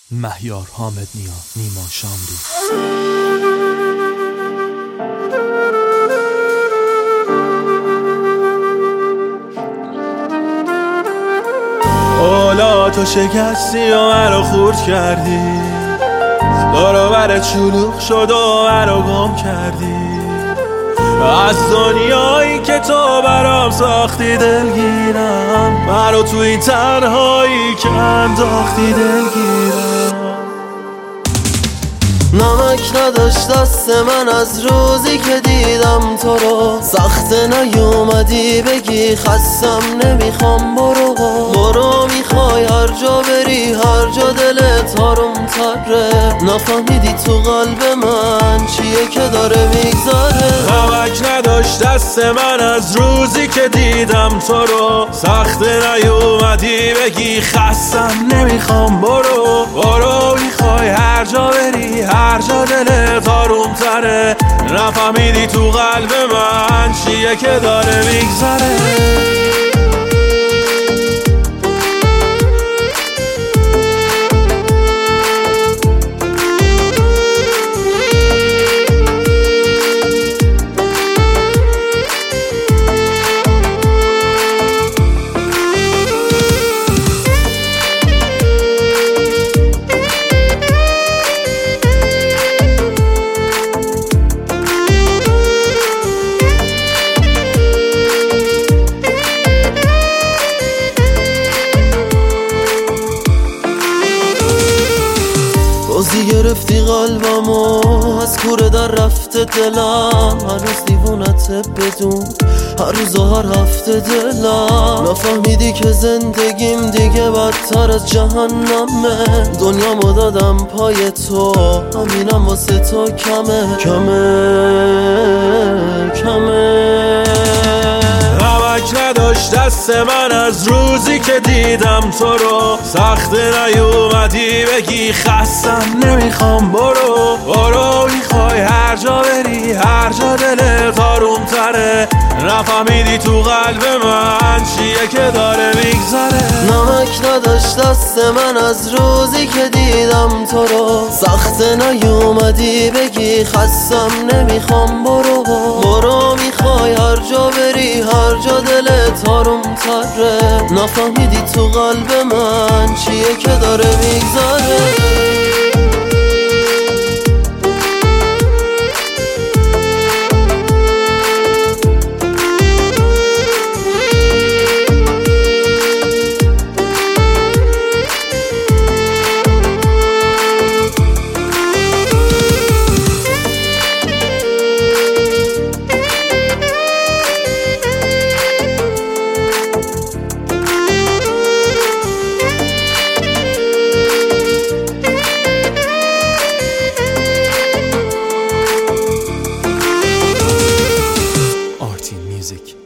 مهیار حامد نیا، نیما شاملو. اولا تو شکستی و منو خورد کردی، دارو برت شلوغ شد و منو گم کردی. از دنیایی که تو برام ساختی دلگیرم، منو تو این تنهایی که انداختی دلگیرم. نمک نداشت دست من از روزی که دیدم تو رو، سخته نیومدی بگی خستم نمیخوام برو میخوای هر جا بری، هر جا دلت آروم تره. نفهمیدی تو قلب من چیه که داره میگذره. نمک نداشت دست من از روزی که دیدم تو رو، سخته نیومدی بگی خستم نمیخوام برو میخوای هر جا بری، هر جا دلت آروم تره. نفهمیدی تو قلب من چیه که داره میگذره. روزی گرفتی قلبمو از کوره در رفته دلم، هنوز دیوونته بدون هر روز و هر هفته دلم. نفهمیدی که زندگیم دیگه بدتر از جهنمه، دنیامو دادم پای تو همینم واسه تو کمه. نمک نداشت دست من از روزی که دیدم تو رو، سخته نیومدی بگی خستم نمیخوام برو میخوای هر جا بری، هر جا دلت آروم تره. نفهمیدی تو قلب من چیه که داره میگذره. نمک نداشت دست من از روزی که دیدم تو رو، سخته نیومدی بگی خستم نمیخوام برو میخوای هر جا بری، هر جا دلت آروم تره. نفهمیدی تو قلب من چیه که داره میگذره. Artin Music.